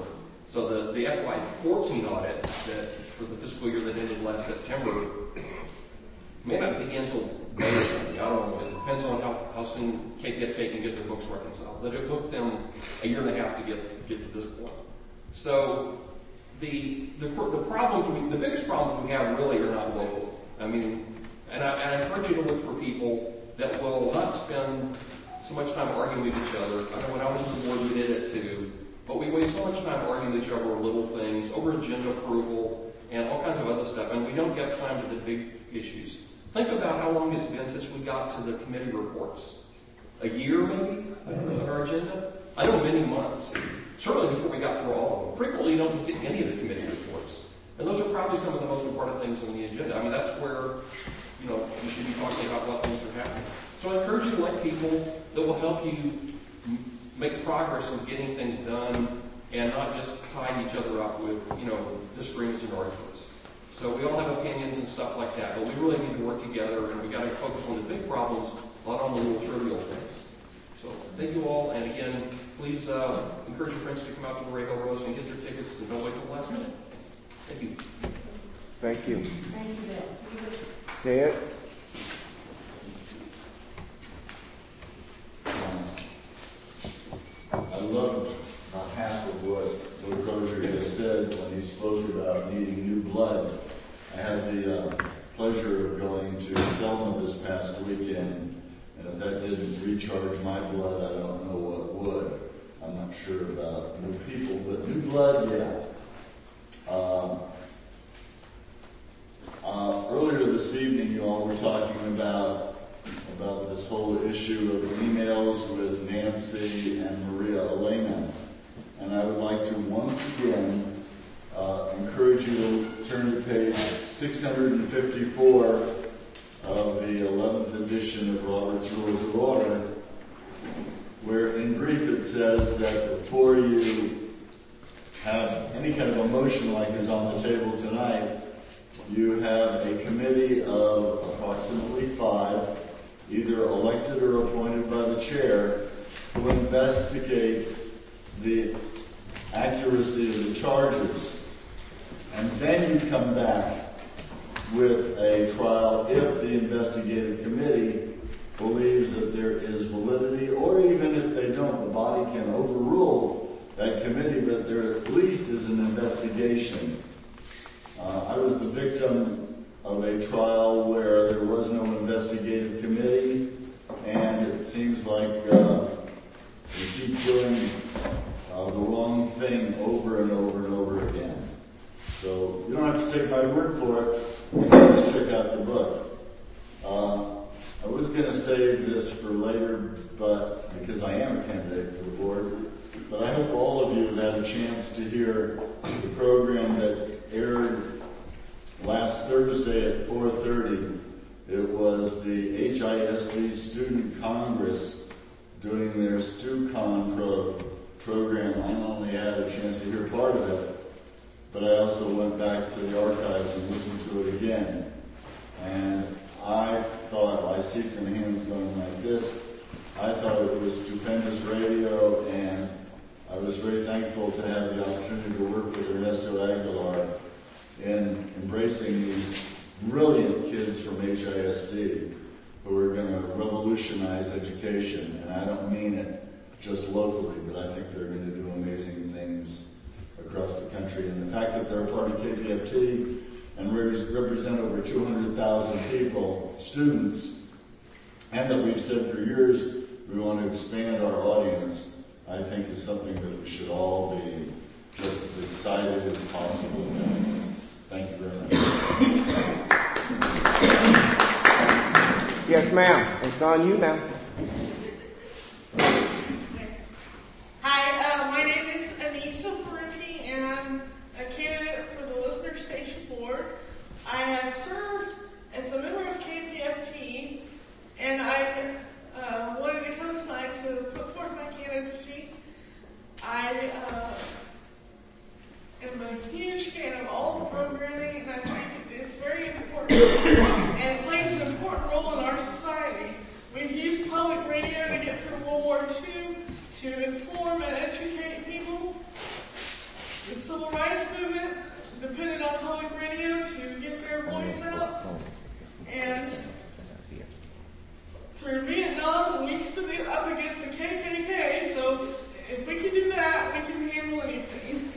So the, the F Y fourteen audit that for the fiscal year that ended last September may not begin until May or something. I don't know. It depends on how, how soon K P F K can get their books reconciled. But it took them a year and a half to get get to this point. So the the, the problems, we, the biggest problems we have really are not local. I mean, and I, and I encourage you to look for people that will not spend so much time arguing with each other. I know when I was on the board, we did it too. But we waste so much time arguing with each other over little things, over agenda approval, and all kinds of other stuff, and we don't get time to the big issues. Think about how long it's been since we got to the committee reports. A year, maybe, on our agenda? I know many months. Certainly before we got through all of them. Frequently, you don't get to any of the committee reports. And those are probably some of the most important things on the agenda. I mean, that's where, you know, we should be talking about what things are happening. So I encourage you to like people that will help you make progress in getting things done and not just tie each other up with, you know, disagreements and arguments. So we all have opinions and stuff like that, but we really need to work together, and we got to focus on the big problems, not on the little trivial things. So thank you all, and again, please uh, encourage your friends to come out to the Borrego Rose and get their tickets, and don't wait till the last minute. Thank you. Thank you. Thank you, Bill. Ted? I loved about half of what Lord Crozier has said when he spoke about needing new blood. I had the uh, pleasure of going to Selma this past weekend, and if that didn't recharge my blood, I don't know what would. I'm not sure about new people, but new blood, yeah. Um, uh, earlier this evening, you all were talking about about this whole issue of emails with Nancy and Maria Elena. And I would like to once again uh, encourage you to turn to page six hundred fifty-four of the eleventh edition of Robert's Rules of Order, where in brief it says that before you have any kind of a motion like is on the table tonight, you have a committee of approximately five, either elected or appointed by the chair, who investigates the accuracy of the charges. And then you come back with a trial if the investigative committee believes that there is validity, or even if they don't, the body can overrule that committee, but there at least is an investigation. Uh, I was the victim of a trial where there was no investigative committee, and it seems like uh, we keep doing uh, the wrong thing over and over and over again. So you don't have to take my word for it. You can just check out the book. Uh, I was going to save this for later, but because I am a candidate for the board, but I hope all of you have had a chance to hear the program that aired last Thursday at four thirty. It was the H I S D Student Congress doing their StuCon pro program. I not only had a chance to hear part of it, but I also went back to the archives and listened to it again. And I thought, well, I see some hands going like this. I thought it was stupendous radio, and I was very thankful to have the opportunity to work with Ernesto Aguilar in embracing these brilliant kids from H I S D who are going to revolutionize education. And I don't mean it just locally, but I think they're going to do amazing things across the country. And the fact that they're a part of K P F T and represent over two hundred thousand people, students, and that we've said for years we want to expand our audience, I think is something that we should all be just as excited as possible about. Thank you very much. Yes, ma'am. It's on you now. Hi, uh, my name is Anissa Faruqi, and I'm a candidate for the Listener Station Board. I have served as a member of K P F T, and I uh, wanted to come tonight to put forth my candidacy. I uh, am a huge fan of all the programming, and I think it's very important, and it plays an important role in our society. We've used public radio to get through World War Two to inform and educate people. the civil rights movement depended on public radio to get their voice out. And through Vietnam, we stood up against the K K K, so if we can do that, we can handle anything.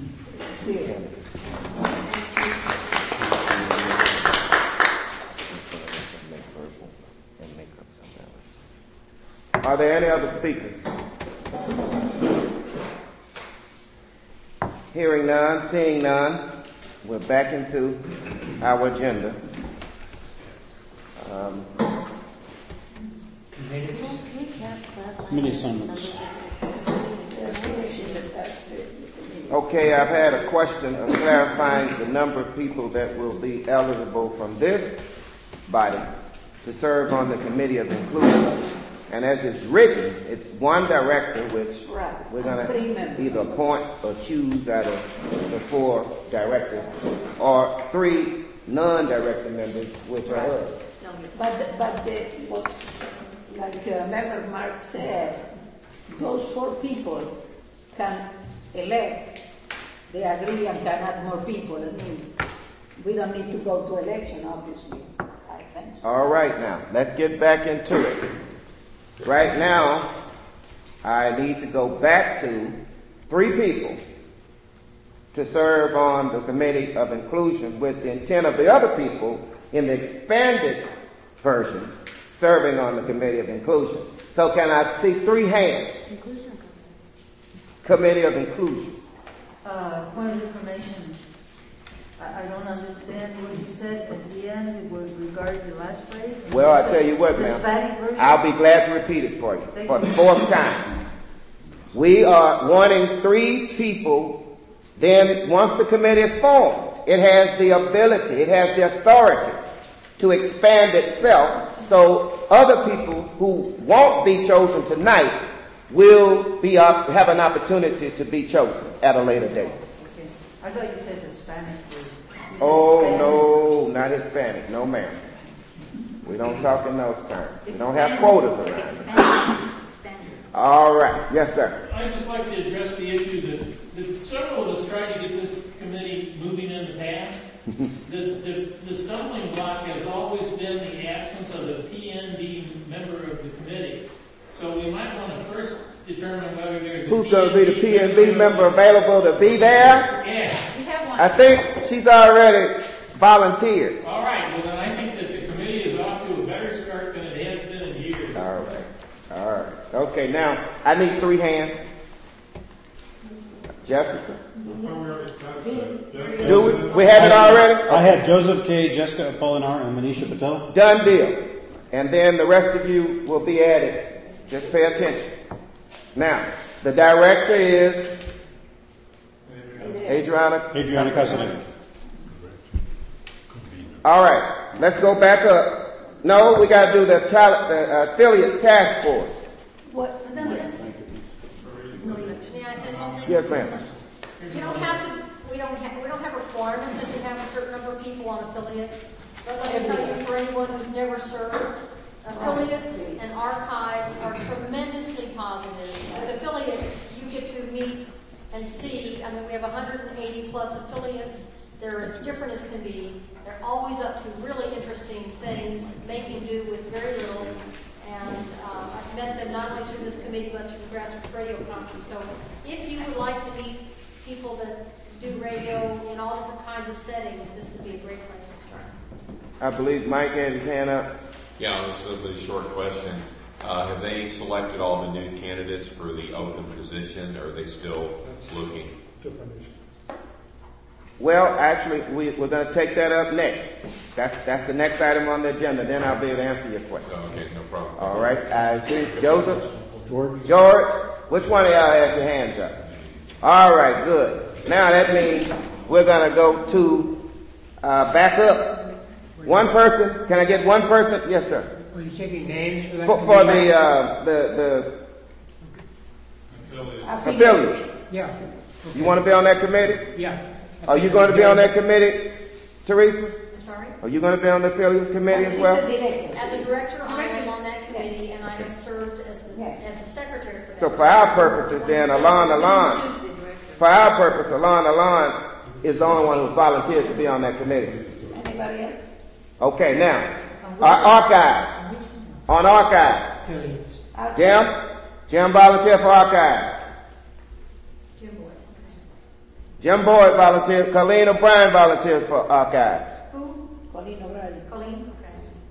Are there any other speakers? Hearing none, seeing none, we're back into our agenda. Um, Committee assignments. Okay, I've had a question of clarifying the number of people that will be eligible from this body to serve on the Committee of Inclusion. And as it's written, it's one director, which right. we're going to either appoint or choose out of the four directors, or three non-director members, which right. are us. But, the, but the, what, like uh, Member Mark said, those four people can elect. They agree and can add more people. I mean, we don't need to go to election, obviously. I think. All right, now let's get back into it. Right now, I need to go back to three people to serve on the Committee of Inclusion, with the intent of the other people in the expanded version serving on the Committee of Inclusion. So can I see three hands? Committee of Inclusion. Uh, point of information. I, I don't understand what you said at the end with regard to the last phrase. Well, I tell you what, ma'am. I'll be glad to repeat it for you Thank for you. the fourth time. We are wanting three people. Then once the committee is formed, it has the ability, it has the authority to expand itself, so other people who won't be chosen tonight will be up, have an opportunity to be chosen at a later date. Okay. I thought you said Hispanic. Oh, no, not Hispanic. No, ma'am. We don't talk in those terms. We don't have quotas around. All right. Yes, sir. I'd just like to address the issue that, that several of us tried to get this committee moving in the past. the, the, the stumbling block has always been the absence of a P N B member of the committee. So we might want to first determine whether there's a Who's P N B going to be the P N B member available to be there? Yeah. We have one. I think she's already volunteered. All right. Well, then I think that the committee is off to a better start than it has been in years. All right. All right. Okay, now I need three hands. Jessica. Do we? We have it already? I have Joseph K., Jessica Apolinar, and Manisha Patel. Done deal. And then the rest of you will be added. Just pay attention. Now, the director is Adriana. Adriana Casanova. All right. Let's go back up. No, we got to do the, talent, the uh, affiliates task force. What? May I say something? Yes, ma'am. You don't have to, we don't have, we don't have requirements that you have a certain number of people on affiliates. But let me tell you, for anyone who's never served, affiliates and archives are tremendously positive. With affiliates, you get to meet and see, I mean, we have one hundred eighty plus affiliates. They're as different as can be. They're always up to really interesting things, making do with very little. And uh, I've met them not only through this committee, but through the Grassroots Radio Conference. So if you would like to meet people that do radio in all different kinds of settings, this would be a great place to start. I believe Mike had his hand up. Yeah, this is a short question. Uh, have they selected all the new candidates for the open position, or are they still looking? Well, actually, we, we're going to take that up next. That's that's the next item on the agenda. Then I'll be able to answer your question. Oh, okay, no problem. All right. I think Joseph, George, George, which one of y'all has your hands up? All right, good. Now that means we're going to go to uh, back up. One person. Can I get one person? Yes, sir. Are you taking names for that? For, for the uh, the the affiliates. Yeah. Okay. You want to be on that committee? Yeah. Are you going to be on that committee, Teresa? I'm sorry? Are you going to be on the affiliates committee as well? As a director, I am on that committee, and I have served as the, as the secretary for that. So for our purposes then, Alon, Alon, for our purpose, Alon Alon is the only one who volunteered to be on that committee. Anybody else? Okay, now, our archives. On archives. Jim? Jim volunteered for archives. Jim Boyd volunteers. Colleen O'Brien volunteers for archives. Who? Colleen O'Brien. Colleen? Okay.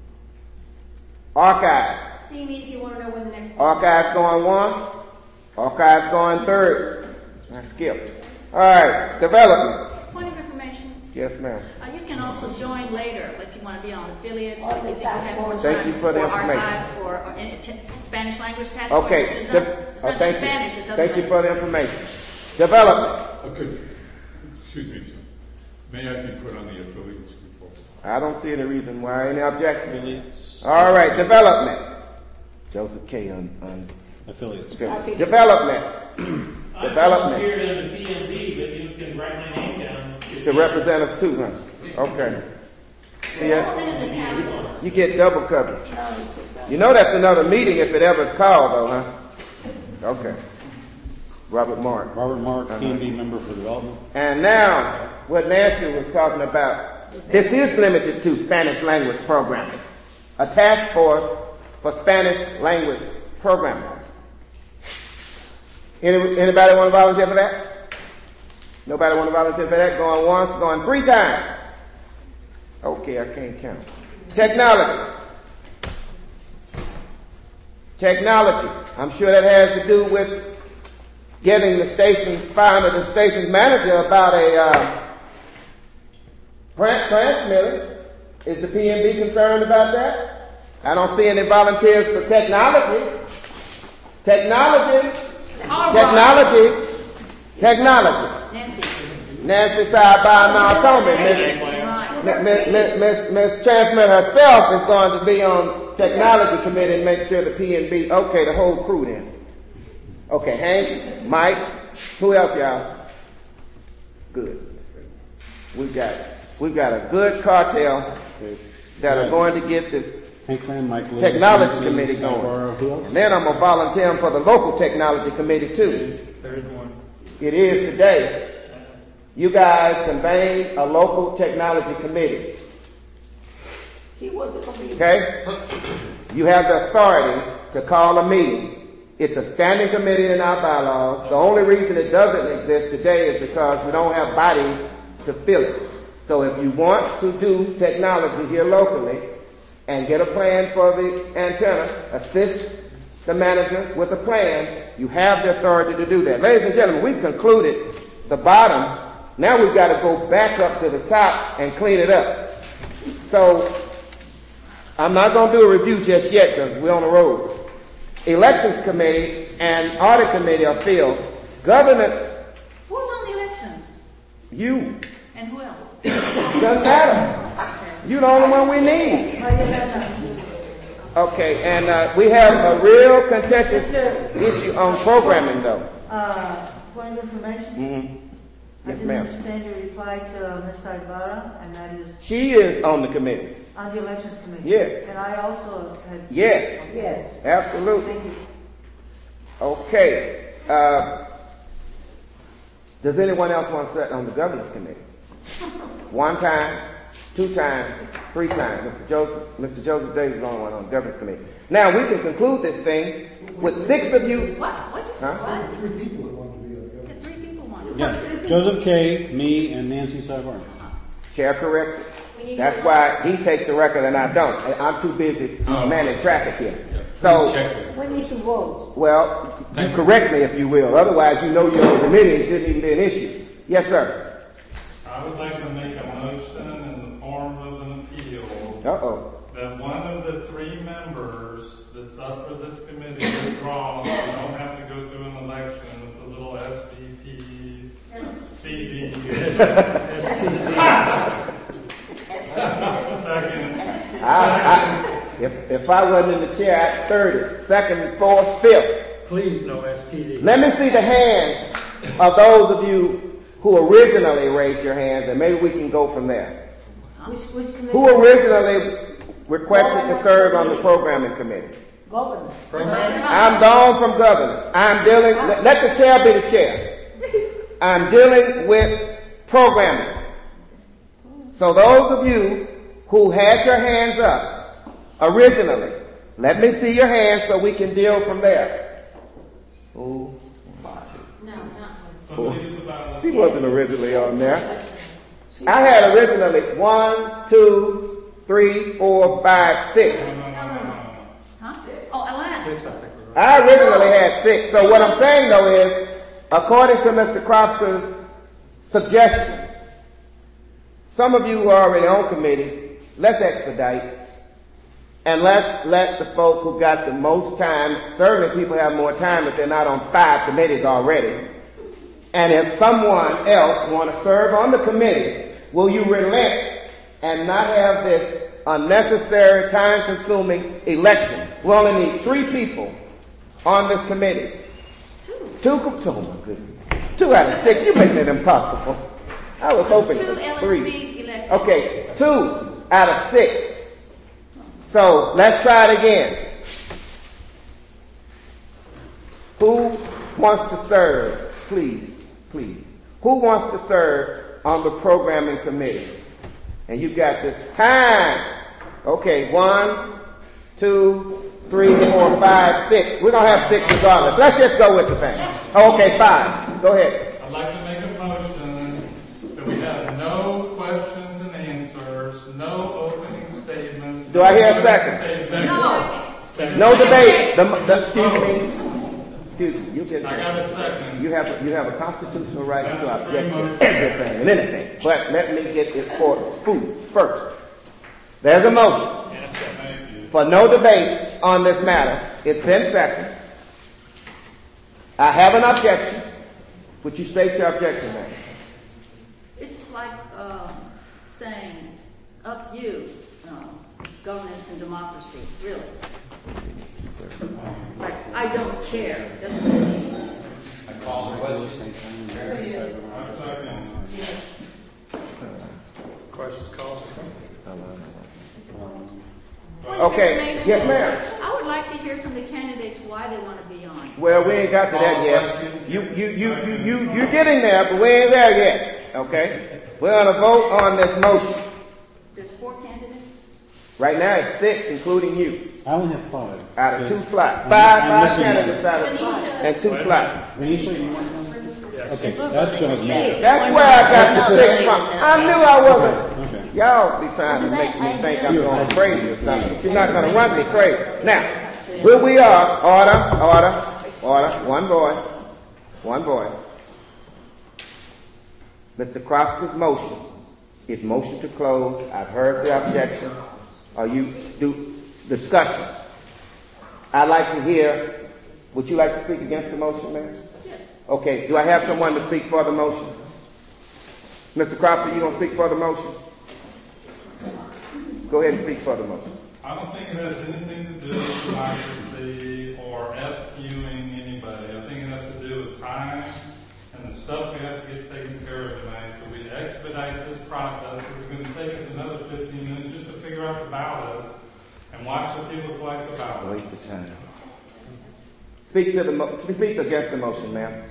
Archives. See me if you want to know when the next. Archives going once. Archives going third. I skipped. All right. Development. Point of information. Yes, ma'am. Uh, you can also join later if you want to be on affiliates. If you think you have more time. Thank you for the or information. Archives or, or any t- Spanish language task force. Okay. Which is De- not, it's oh, not thank just you. Spanish. It's other Thank you languages. for the information. Development. Okay. Excuse me, sir. May I be put on the affiliates report? I don't see any reason why. Any objections? All right. Development. Joseph K. on, on affiliates. Development. I Development. volunteered in the P M B, but you can write my name down. To represent us too, huh? Okay. See ya? Development is a task force. You get double coverage. You know that's another meeting if it ever is called, though, huh? Okay. Robert Mark. Robert Mark, Uh-huh. P and B member for development. And now, what Nancy was talking about, this is limited to Spanish language programming. A task force for Spanish language programming. Any, anybody want to volunteer for that? Nobody want to volunteer for that? Going once, going three times. Okay, I can't count. Technology. Technology. I'm sure that has to do with getting the station founder, the station's manager about a uh, grant transmitter. Is the P M B concerned about that? I don't see any volunteers for technology. Technology. All Technology. right. Technology. Nancy. Nancy Sidebar now told me Miss Miss Miss Miss Miss Transmitter herself is going to be on technology committee and make sure the P and B. Okay, the whole crew then. Okay, Hank, Mike, who else, y'all? Good. We got we got a good cartel that are going to get this Hank Lamb, Mike Lewis, technology Nancy, committee Salvaro, who going. else? And then I'm gonna volunteer for the local technology committee too. Third one. It is today. You guys convened a local technology committee. He was the committee. Okay? You have the authority to call a meeting. It's a standing committee in our bylaws. The only reason it doesn't exist today is because we don't have bodies to fill it. So if you want to do technology here locally and get a plan for the antenna, assist the manager with a plan, you have the authority to do that. Ladies and gentlemen, we've concluded the bottom. Now we've got to go back up to the top and clean it up. So I'm not going to do a review just yet because we're on the road. Elections committee and audit committee are filled. Governance, Who's on the elections? you. And who else? Doesn't matter. You're the only one we need. Okay, and uh, we have a real contentious issue on programming, though. Uh, point of information? Mm-hmm. I Yes, didn't ma'am. understand your reply to uh, Miz Ibarra, and that is She is on the committee. on the elections committee. Yes. And I also had. Yes. Yes. Absolutely. Thank you. Okay. Uh, does anyone else want to sit on the governance committee? One time, two times, three times. Mister Joseph, Mister Joseph Davis is the only one on the governance committee. Now we can conclude this thing with six of you. What? What did you say? Huh? Three people that want to be on the government. Three people want. Yeah, Joseph K., me, and Nancy Salvaro. Chair corrected. We need That's to- why he takes the record and I don't. I'm too busy manning traffic here. So, We need to vote. well, you correct me if you will. Otherwise, you know you're on the committee. It shouldn't even be an issue. Yes, sir. I would like to make a motion in the form of an appeal Uh-oh. that one of the three members that's up for this committee withdraws. We don't have to go through an election with a little S V P, C D. S T D. Second. I, I, if, if I wasn't in the chair, I'd third, second, fourth, fifth. Please no S T D. Let me see the hands of those of you who originally raised your hands, and maybe we can go from there. Which, which committee? Who originally requested to serve on the programming committee? Governor. I'm gone from governance. I'm dealing, let, let the chair be the chair. I'm dealing with programming. So those of you who had your hands up originally, let me see your hands so we can deal from there. Oh, No, not oh. She wasn't originally on there. I had originally one, two, three, four, five, six. Huh? Oh, Atlanta. Six, I think. I originally had six. So what I'm saying though is, according to Mister Cropper's suggestion, some of you who are already on committees, let's expedite. And let's let the folk who got the most time, certainly people have more time if they're not on five committees already. And if someone else want to serve on the committee, will you relent and not have this unnecessary, time-consuming election? We only need three people on this committee. Two. Two, oh my goodness. Two out of six, you're making it impossible. I was hoping Two for L S three. Bs elected. Okay, two out of six. So let's try it again. Who wants to serve? Please, please. Who wants to serve on the programming committee? And you got this time. Okay, one, two, three, four, five, six. We're going to have six regardless. Let's just go with the thing. Oh, okay, five. Go ahead. I'd like to make a motion that we have no questions and answers, no opening statements. Do I hear a second? Second. No. No debate. The, the, excuse me. Excuse me. You get I got a second. You have a, you have a constitutional right That's to a object free motion. to everything and anything. But let me get it for food first. There's a motion for no debate on this matter. It's been seconded. I have an objection. Would you state your objection, ma'am? It's like um, saying, up you, um, governance and democracy, really. Like, I don't care. That's what it means. I call the question. Questions, calls, or something? Okay. Yes, ma'am. I would like to hear from the candidates why they want to be on. Well, we ain't got to that yet. You, you, you, you, you, you're getting there, but we ain't there yet. Okay? We're going to vote on this motion. There's four candidates. Right now it's six, including you. I only have five. Out of two slots. I'm- Five, I'm five missing candidates one. out of and two slots. Venetia, you want one? Okay, that's gonna matter. That's where I got the six from. I knew I wasn't. Okay. Y'all be trying to make me think I'm going crazy or something. But you're not going to run me crazy. Now, here we are. Order, order, order. One voice. One voice. Mister Cross's motion is motion to close. I've heard the objection. Are you do discussion? I'd like to hear. Would you like to speak against the motion, ma'am? Yes. Okay. Do I have someone to speak for the motion? Mister Cropper, you going to speak for the motion? Go ahead and speak for the motion. I don't think it has anything to do with democracy or F-viewing anybody. I think it has to do with time and the stuff we have to get taken care of tonight. So we expedite this process. It's going to take us another fifteen minutes just to figure out the ballots and watch the people collect the ballots. Waste of time. Speak to the mo- speak against the motion, ma'am.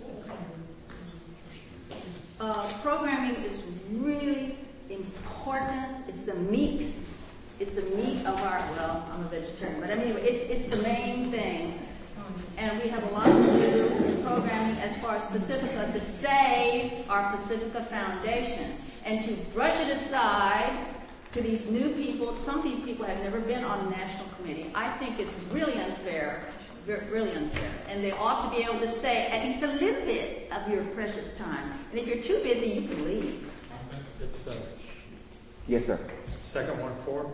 Uh, programming is really important. It's the meat. It's the meat of our, well, I'm a vegetarian, but anyway, it's, it's the main thing. And we have a lot to do in programming as far as Pacifica to save our Pacifica Foundation and to brush it aside to these new people. Some of these people have never been on a national committee. I think it's really unfair, really unfair. And they ought to be able to say at least a little bit of your precious time. And if you're too busy, you can leave. It's uh, Yes, sir. second one for.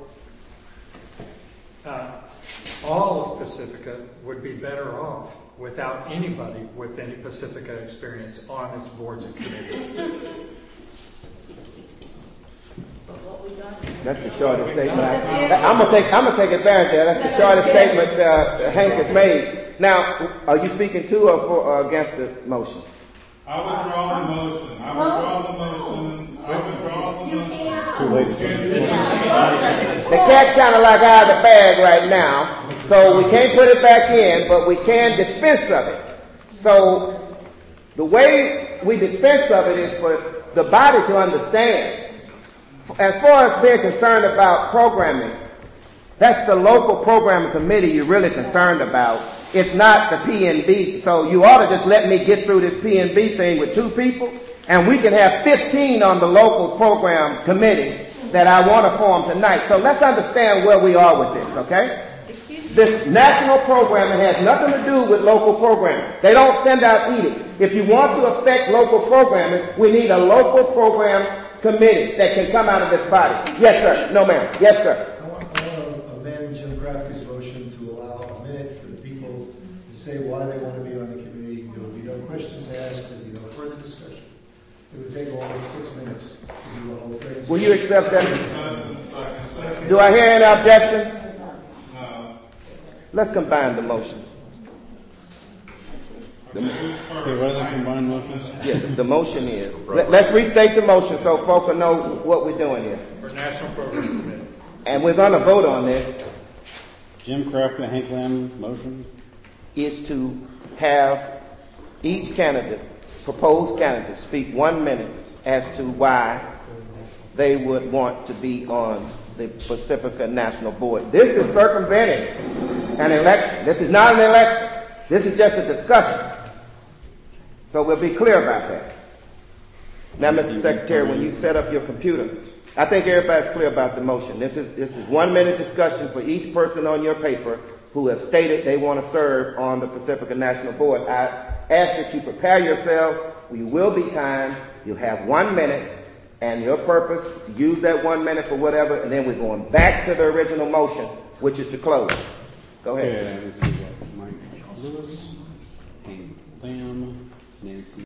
Uh, all of Pacifica would be better off without anybody with any Pacifica experience on its boards and committees. That's the shortest statement. I'm gonna take. I'm gonna take advantage of that. That's the shortest statement uh, Hank has made. Now, are you speaking to or for or against the motion? I withdraw the motion. I withdraw the motion. I withdraw the motion. Too late. The cat's kind of like out of the bag right now, so we can't put it back in, but we can dispense of it. So the way we dispense of it is for the body to understand. As far as being concerned about programming, that's the local programming committee you're really concerned about. It's not the P N B. So you ought to just let me get through this P N B thing with two people, and we can have fifteen on the local program committee that I want to form tonight. So let's understand where we are with this, okay? This national programming has nothing to do with local programming. They don't send out edicts. If you want to affect local programming, we need a local program committee that can come out of this body. Yes, sir. No, ma'am. Yes, sir. I want, I want to amend Jim Crafty's motion to allow a minute for the people to say why they want to be on the committee. There will be no questions asked. There will be no further discussion. It would take almost six minutes to do the whole thing. Will you accept that? Do I hear any objections? No. Let's combine the motions. The, Okay, what are the combined motions? yeah, the motion is. Let, let's restate the motion so folks will know what we're doing here. For National Program Committee. And we're going to vote on this. Jim Crafty, Hank Lamb, motion. Is to have each candidate, proposed candidate, speak one minute as to why they would want to be on the Pacifica National Board. This is circumventing an election. This is not an election. This is just a discussion. So we'll be clear about that. Now, Mister Secretary, when you set up your computer, I think everybody's clear about the motion. This is this is one minute discussion for each person on your paper who have stated they want to serve on the Pacifica National Board. I ask that you prepare yourselves. We will be timed. You'll have one minute, and your purpose, use that one minute for whatever, and then we're going back to the original motion, which is to close. Go ahead. Okay, let's see what Mike Lewis, Hank Lamb, Nancy